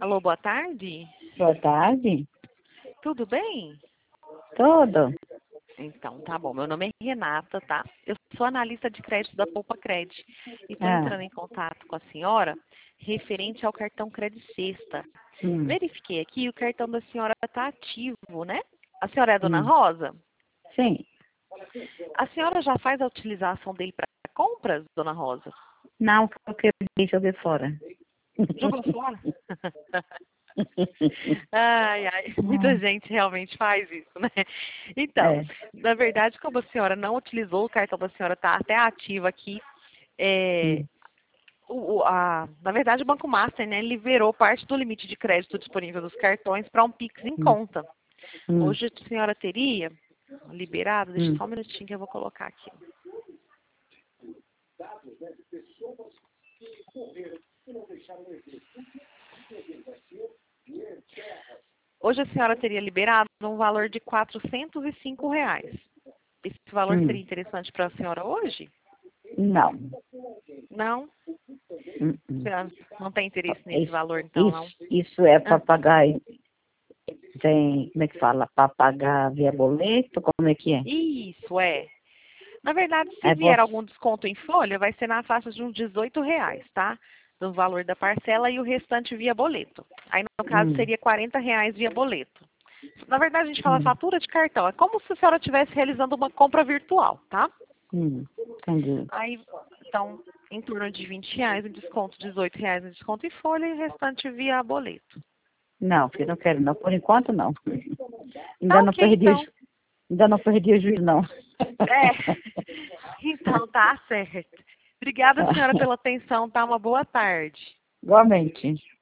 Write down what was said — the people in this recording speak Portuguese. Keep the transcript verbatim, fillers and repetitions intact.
Alô, boa tarde. Boa tarde. Tudo bem? Tudo? Então, tá bom. Meu nome é Renata, tá? Eu sou analista de crédito da Poupa Cred. E estou Ah. entrando em contato com a senhora referente ao cartão Cred Sexta. Hum. Verifiquei aqui, o cartão da senhora está ativo, né? A senhora é a dona Hum. Rosa? Sim. A senhora já faz a utilização dele para compras, dona Rosa? Não, porque eu joguei fora. Jogou fora? Ai, ai, muita Hum. gente realmente faz isso, né? Então, É. na verdade, como a senhora não utilizou, o cartão da senhora está até ativo aqui. É, Hum. o, o- a, na verdade, o Banco Master, né, liberou parte do limite de crédito disponível dos cartões para um Pix em Hum. conta. Hum. Hoje a senhora teria liberado, deixa Hum. só um minutinho que eu vou colocar aqui. Hoje a senhora teria liberado um valor de quatrocentos e cinco reais. Esse valor Hum. seria interessante para a senhora hoje? Não. Não? Hum. A Hum. senhora não tem interesse nesse Isso, valor, então, não? isso, isso é para Ah, pagar. Tem, como é que fala? Para pagar via boleto? Como é que é? isso, é. Na verdade, se É vier você. algum desconto em folha, vai ser na faixa de uns dezoito reais, tá? Do valor da parcela e o restante via boleto. Aí, no caso, Hum. seria quarenta reais via boleto. Na verdade, a gente fala Hum. fatura de cartão. É como se a senhora estivesse realizando uma compra virtual, tá? Hum. Entendi. Aí, então, em torno de vinte reais o desconto, dezoito reais o desconto em folha e o restante via boleto. Não, porque não quero não. Por enquanto não. Tá Ainda não ok, perdi, o então. ju- ainda não perdi o juízo, não. É. Então, tá certo. Obrigada, senhora, pela atenção, tá? Uma boa tarde. Igualmente.